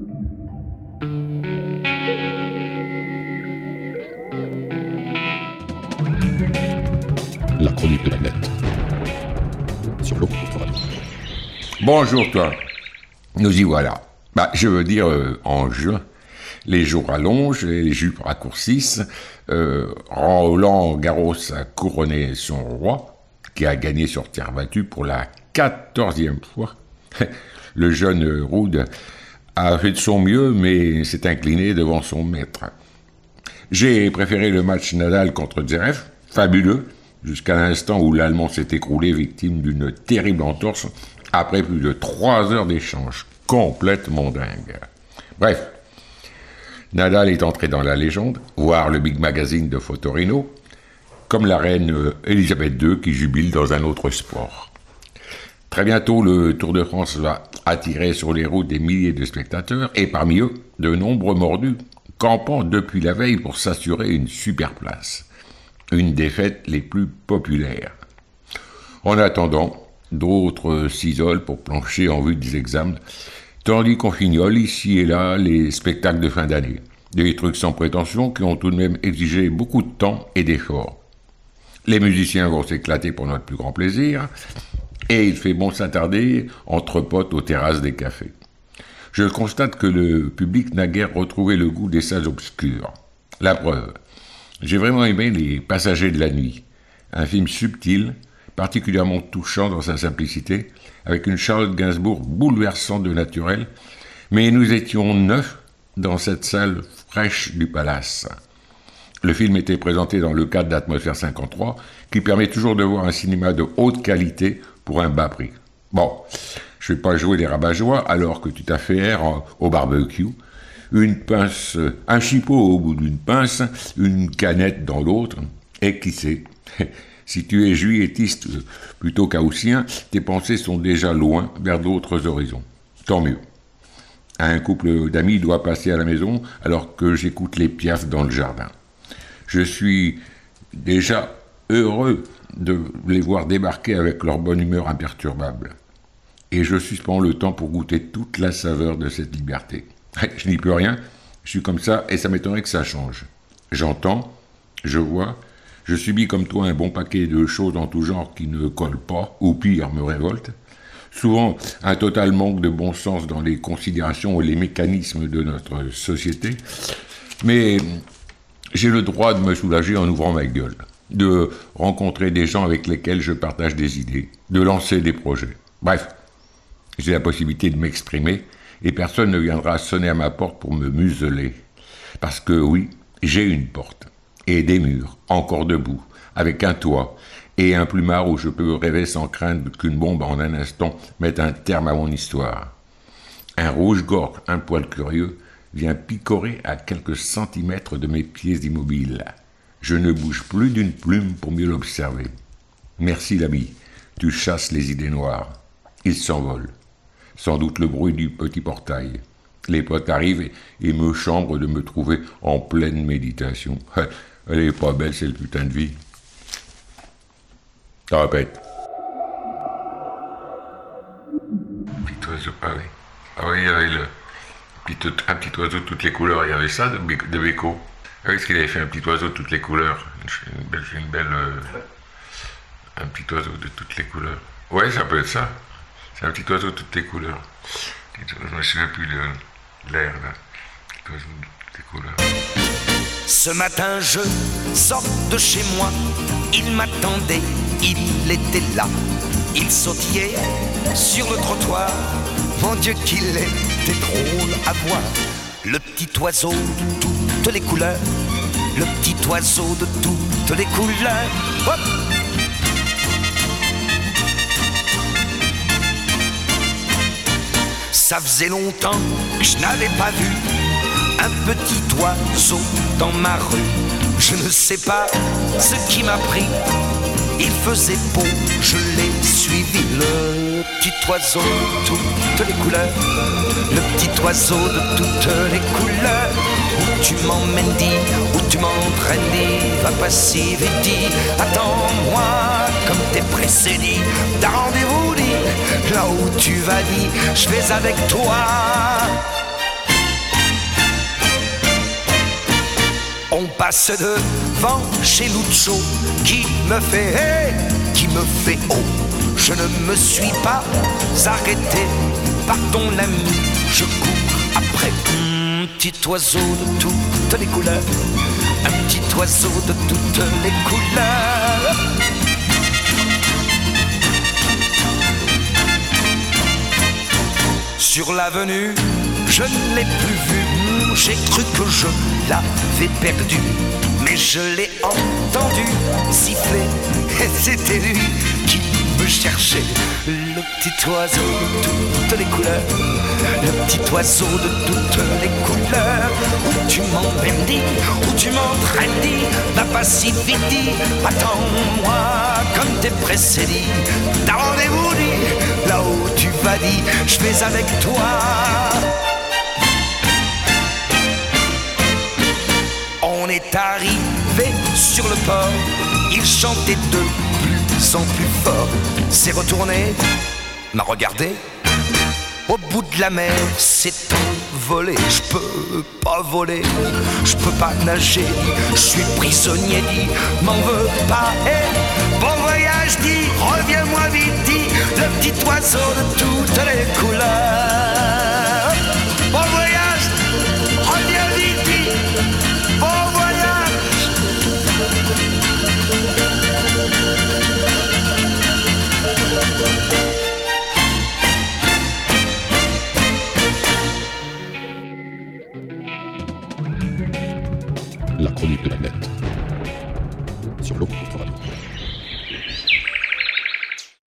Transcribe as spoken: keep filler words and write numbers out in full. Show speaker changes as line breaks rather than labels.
La chronique de la nette. Sur l'eau,
Bonjour toi. Nous y voilà. Bah, je veux dire, euh, en juin, les jours rallongent, les jupes raccourcissent. Euh, Roland Garros a couronné son roi, qui a gagné sur terre battue pour la quatorzième fois. Le jeune Ruud a fait de son mieux, mais s'est incliné devant son maître. J'ai préféré le match Nadal contre Zverev, fabuleux, jusqu'à l'instant où l'Allemand s'est écroulé victime d'une terrible entorse après plus de trois heures d'échange, complètement dingue. Bref, Nadal est entré dans la légende, voire le Big Magazine de Fotorino, comme la reine Elisabeth deux qui jubile dans un autre sport. Très bientôt, le Tour de France va attirer sur les routes des milliers de spectateurs, et parmi eux, de nombreux mordus, campant depuis la veille pour s'assurer une super place. Une des fêtes les plus populaires. En attendant, d'autres s'isolent pour plancher en vue des examens, tandis qu'on fignole ici et là les spectacles de fin d'année. Des trucs sans prétention qui ont tout de même exigé beaucoup de temps et d'efforts. Les musiciens vont s'éclater pour notre plus grand plaisir, et il fait bon s'attarder entre potes aux terrasses des cafés. Je constate que le public n'a guère retrouvé le goût des salles obscures. La preuve, j'ai vraiment aimé Les Passagers de la nuit, un film subtil, particulièrement touchant dans sa simplicité, avec une Charlotte Gainsbourg bouleversante de naturel, mais nous étions neuf dans cette salle fraîche du Palace. Le film était présenté dans le cadre d'Atmosphère cinquante-trois, qui permet toujours de voir un cinéma de haute qualité pour un bas prix. Bon, je ne vais pas jouer les rabat-joie alors que tu t'affaires au barbecue, une pince, un chipot au bout d'une pince, une canette dans l'autre, et qui sait, si tu es juillettiste plutôt qu'haussien, tes pensées sont déjà loin vers d'autres horizons. Tant mieux. Un couple d'amis doit passer à la maison alors que j'écoute les piafs dans le jardin. Je suis déjà heureux de les voir débarquer avec leur bonne humeur imperturbable. Et je suspends le temps pour goûter toute la saveur de cette liberté. Je n'y peux rien, je suis comme ça et ça m'étonnerait que ça change. J'entends, je vois, je subis comme toi un bon paquet de choses en tout genre qui ne collent pas, ou pire, me révoltent. Souvent, un total manque de bon sens dans les considérations et les mécanismes de notre société. Mais j'ai le droit de me soulager en ouvrant ma gueule, de rencontrer des gens avec lesquels je partage des idées, de lancer des projets. Bref, j'ai la possibilité de m'exprimer et personne ne viendra sonner à ma porte pour me museler. Parce que oui, j'ai une porte, et des murs, encore debout, avec un toit, et un plumard où je peux rêver sans craindre qu'une bombe en un instant mette un terme à mon histoire. Un rouge-gorge, un poil curieux, vient picorer à quelques centimètres de mes pieds immobiles. Je ne bouge plus d'une plume pour mieux l'observer. Merci l'ami, tu chasses les idées noires. Ils s'envolent. Sans doute le bruit du petit portail. Les potes arrivent et, et me chambrent de me trouver en pleine méditation. Elle est pas belle, cette putain de vie. Je répète. Petit oiseau, ah oui. Ah oui, il y avait le, petit, un petit oiseau de toutes les couleurs, il y avait ça de, de Beko. Ah oui, parce qu'il avait fait un petit oiseau de toutes les couleurs. Une belle, une belle euh, un petit oiseau de toutes les couleurs. Ouais, ça peut être ça. C'est un petit oiseau de toutes les couleurs. Je me souviens plus de l'air, là. Petit oiseau de toutes les couleurs.
Ce matin, je sors de chez moi. Il m'attendait, il était là. Il sautillait sur le trottoir. Mon Dieu, qu'il était drôle à voir. Le petit oiseau de toutes les couleurs. Le petit oiseau de toutes les couleurs. Hop! Ça faisait longtemps que je n'avais pas vu un petit oiseau dans ma rue. Je ne sais pas ce qui m'a pris. Il faisait beau, je l'ai suivi. Le petit oiseau de toutes les couleurs. Le petit oiseau de toutes les couleurs. Où tu m'emmènes, dis, où tu m'entraînes, dis. Va pas si vite, dis. Attends-moi comme t'es pressé, dis. T'as rendez-vous, dis. Là où tu vas, dis. Je vais avec toi. On passe devant chez Lucho qui me fait hey, qui me fait oh. Je ne me suis pas arrêté par ton ami. Je cours après un petit oiseau de toutes les couleurs, un petit oiseau de toutes les couleurs. Sur l'avenue, je ne l'ai plus vu. J'ai cru que je l'avais perdu, mais je l'ai entendu siffler et c'était lui qui me cherchait. Le petit oiseau de toutes les couleurs, le petit oiseau de toutes les couleurs. Où tu m'emmènes, dis, où tu m'entraînes, dis, va pas si vite, dis, attends-moi comme t'es pressé, dis, t'as rendez-vous, dis, là où tu vas, dis, je vais avec toi. On est arrivé sur le port, il chantait de plus en plus fort. S'est retourné, m'a regardé, au bout de la mer s'est envolé. Je peux pas voler, je peux pas nager, je suis prisonnier, dit, m'en veux pas, hey, bon voyage, dit, reviens-moi vite, dit, le petit oiseau de tout